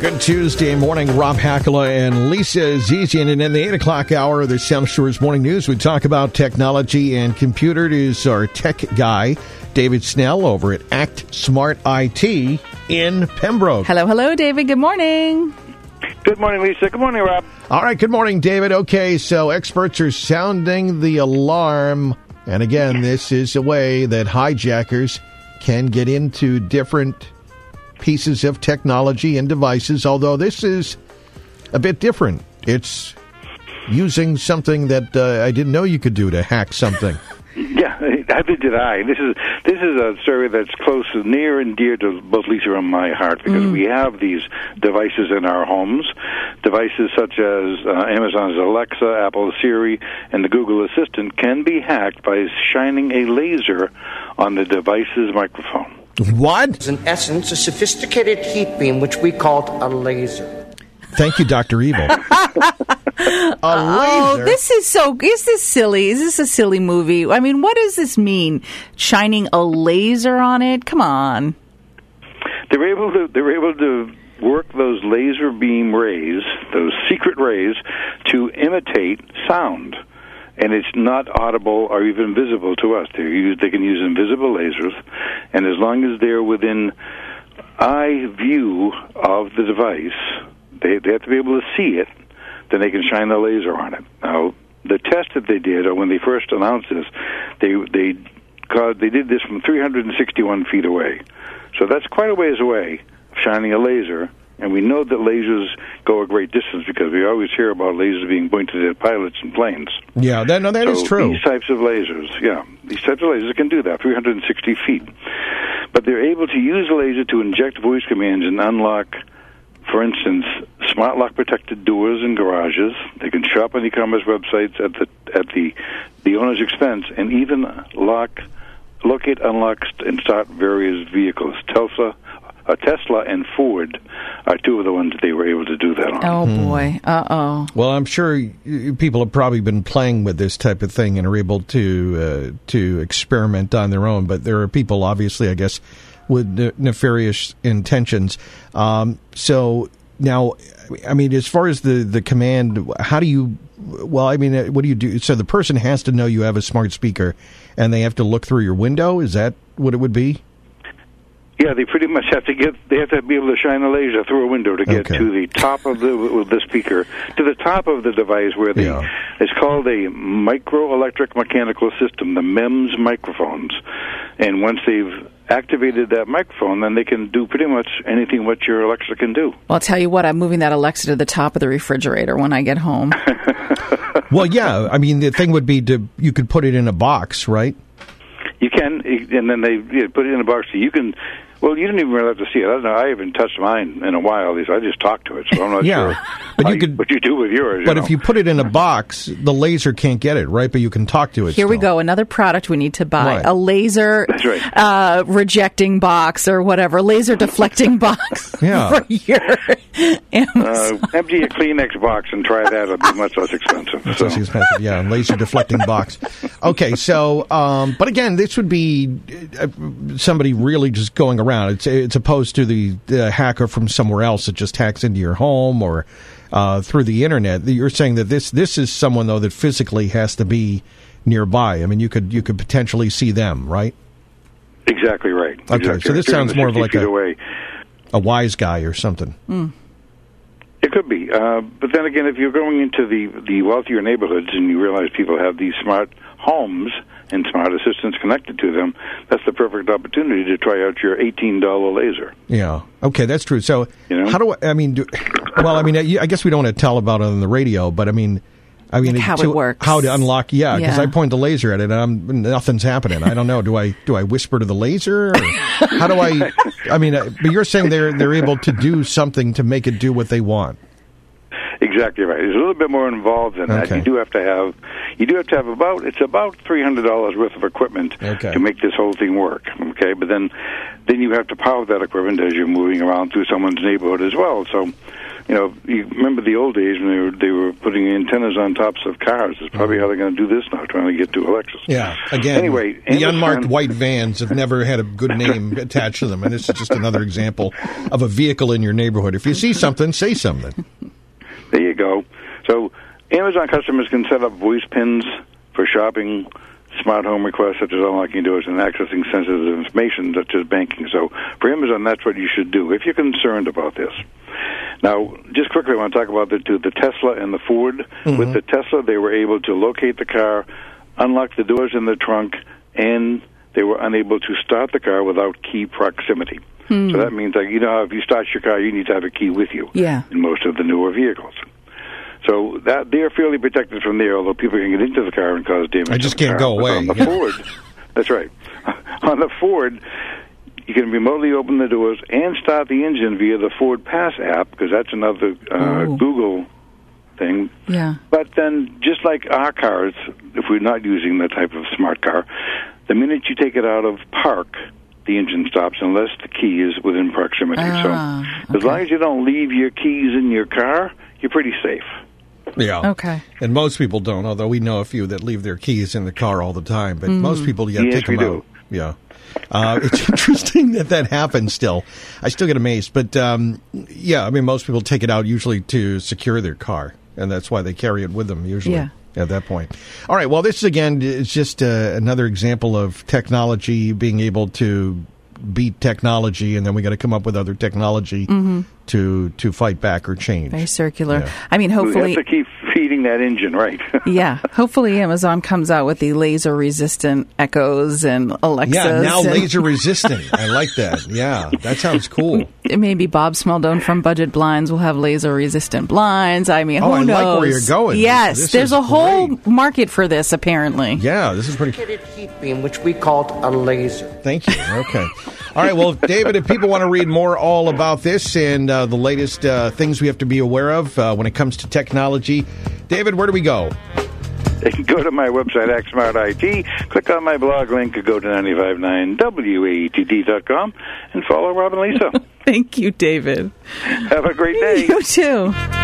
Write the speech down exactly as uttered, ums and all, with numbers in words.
Good Tuesday morning. Rob Hakala and Lisa Zizian. And in the eight o'clock hour of the South Shores Morning News, we talk about technology and computer. It is our tech guy, David Snell, over at Act Smart I T in Pembroke. Hello, hello, David. Good morning. Good morning, Lisa. Good morning, Rob. All right. Good morning, David. Okay, so experts are sounding the alarm. And again, this is a way that hijackers can get into different pieces of technology and devices, although this is a bit different. It's using something that uh, I didn't know you could do to hack something. Yeah, neither did I. This is this is a story that's close, near and dear to both Lisa and my heart, because mm. we have these devices in our homes, devices such as uh, Amazon's Alexa, Apple Siri, and the Google Assistant can be hacked by shining a laser on the device's microphone. What? It's in essence a sophisticated heat beam, which we called a laser. Thank you, Doctor Evil. A oh, laser? this is so, is this silly? Is this a silly movie? I mean, what does this mean? Shining a laser on it? Come on. They're able to, they're able to work those laser beam rays, those secret rays, to imitate sound. And it's not audible or even visible to us. They use, they can use invisible lasers, and as long as they're within eye view of the device, they, they have to be able to see it, then they can shine a laser on it. Now, the test that they did, or when they first announced this, they they caused, they did this from three hundred sixty-one feet away. So that's quite a ways away, shining a laser. And we know that lasers go a great distance because we always hear about lasers being pointed at pilots and planes. Yeah, that, no, that so is true. These types of lasers, yeah, these types of lasers can do that, three hundred sixty feet. But they're able to use a laser to inject voice commands and unlock, for instance, smart lock protected doors in garages. They can shop on e-commerce websites at the at the the owner's expense, and even lock, locate, unlock, and start various vehicles. Tesla. Uh, Tesla and Ford are two of the ones that they were able to do that on. Oh, boy. Uh-oh. Well, I'm sure people have probably been playing with this type of thing and are able to uh, to experiment on their own. But there are people, obviously, I guess, with ne- nefarious intentions. Um, so now, I mean, as far as the, the command, how do you, well, I mean, what do you do? So the person has to know you have a smart speaker, and they have to look through your window? Is that what it would be? Yeah, they pretty much have to get. They have to be able to shine a laser through a window to get okay. to the top of the the speaker, to the top of the device where the yeah. it's called a microelectric mechanical system, the MEMS microphones. And once they've activated that microphone, then they can do pretty much anything what your Alexa can do. Well, I'll tell you what, I'm moving that Alexa to the top of the refrigerator when I get home. Well, yeah, I mean, the thing would be to you could put it in a box, right? You can, and then they you know, put it in a box so you can. Well, you didn't even really have to see it. I don't know. I haven't touched mine in a while. At least I just talked to it, so I'm not yeah, sure. but you how, could. What you do with yours? But you if know. you put it in a box, the laser can't get it, right? But you can talk to it. Here still. we go. Another product we need to buy: right. a laser That's right. uh, rejecting box or whatever, laser deflecting box yeah. for your Amazon. Uh, empty a Kleenex box and try that. It'll be much less expensive. Much so. less expensive, yeah. Laser deflecting box. Okay, so, um, but again, this would be uh, somebody really just going around. It's it's opposed to the, the hacker from somewhere else that just hacks into your home or uh, through the internet. You're saying that this this is someone though that physically has to be nearby. I mean, you could you could potentially see them, right? Exactly right. Okay, exactly so this right. sounds more of like a, away. a wise guy or something. Mm. It could be, uh, but then again, if you're going into the the wealthier neighborhoods and you realize people have these smart homes and smart assistants connected to them, that's the perfect opportunity to try out your eighteen dollars laser. Yeah. Okay, that's true. So, you know? how do I, I mean, do, well, I mean, I guess we don't want to tell about it on the radio, but I mean, I mean, like how to, it works. How to unlock, yeah, because yeah. I point the laser at it and I'm, nothing's happening. I don't know. Do I do I whisper to the laser? Or how do I, I mean, uh, but you're saying they're they're able to do something to make it do what they want. Exactly right. There's a little bit more involved in that. Okay. You do have to have, you do have to have about, it's about three hundred dollars worth of equipment Okay. to make this whole thing work. Okay, but then, then you have to power that equipment as you're moving around through someone's neighborhood as well. So, you know, you remember the old days when they were they were putting antennas on tops of cars. It's probably how they're going to do this now, trying to get to Alexis. Yeah. Again, Anyway, the Amazon- unmarked white vans have never had a good name attached to them, and this is just another example of a vehicle in your neighborhood. If you see something, say something. There you go. So Amazon customers can set up voice pins for shopping, smart home requests such as unlocking doors, and accessing sensitive information such as banking. So for Amazon, that's what you should do if you're concerned about this. Now, just quickly, I want to talk about the two, the Tesla and the Ford. Mm-hmm. With the Tesla, they were able to locate the car, unlock the doors in the trunk, and they were unable to start the car without key proximity. Hmm. So that means, like, you know, how if you start your car, you need to have a key with you. Yeah. In most of the newer vehicles. So that they're fairly protected from there, although people can get into the car and cause damage. I just to the can't car. go But away. on the Ford, that's right. On the Ford, you can remotely open the doors and start the engine via the Ford Pass app, because that's another uh, Google thing. Yeah. But then, just like our cars, if we're not using that type of smart car, the minute you take it out of park, the engine stops unless the key is within proximity. Ah, so okay. as long as you don't leave your keys in your car, you're pretty safe. Yeah. Okay. And most people don't, although we know a few that leave their keys in the car all the time. But mm. most people, yeah, yes, take them we out. Do. Yeah. Uh, it's interesting that that happens still. I still get amazed. But, um, yeah, I mean, most people take it out usually to secure their car. And that's why they carry it with them usually. Yeah. At that point. All right. Well, this, again, is just uh, another example of technology being able to beat technology, and then we got to come up with other technology mm-hmm. to to fight back or change. Very circular. Yeah. I mean, hopefully... We have to keep feeding that engine, right? Yeah. Hopefully Amazon comes out with the laser-resistant Echoes and Alexas. Yeah, now and laser-resistant. I like that. Yeah, that sounds cool. Maybe Bob Smaldone from Budget Blinds will have laser-resistant blinds. I mean, who oh, I knows? like where you're going. Yes, this there's a whole great. market for this, apparently. Yeah, this is pretty cool. Heat beam, which we called a laser. Thank you. Okay. All right. Well, David, if people want to read more all about this and uh, the latest uh, things we have to be aware of uh, when it comes to technology, David, where do we go? They can go to my website, Act Smart I T, click on my blog link, or go to nine five nine W A E T D dot com and follow Rob and Lisa. Thank you, David. Have a great day. You too.